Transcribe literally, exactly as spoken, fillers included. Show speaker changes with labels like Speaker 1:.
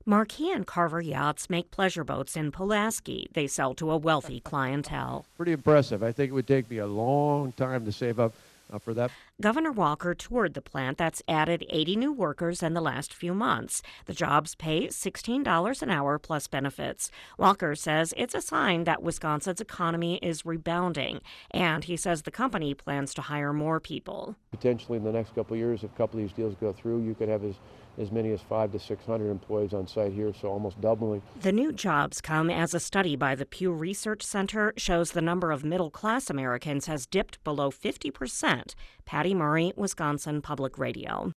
Speaker 1: Marquis and Carver yachts make pleasure boats in Pulaski. They sell to a wealthy clientele.
Speaker 2: Pretty impressive. I think it would take me a long time to save up uh, for that.
Speaker 1: Governor Walker toured the plant that's added eighty new workers in the last few months. The jobs pay sixteen dollars an hour plus benefits. Walker says it's a sign that Wisconsin's economy is rebounding, and he says the company plans to hire more people.
Speaker 2: Potentially in the next couple of years, if a couple of these deals go through, you could have as, as many as five to six hundred employees on site here, so almost doubling.
Speaker 1: The new jobs come as a study by the Pew Research Center shows the number of middle-class Americans has dipped below fifty percent. Patty Murray, Wisconsin Public Radio.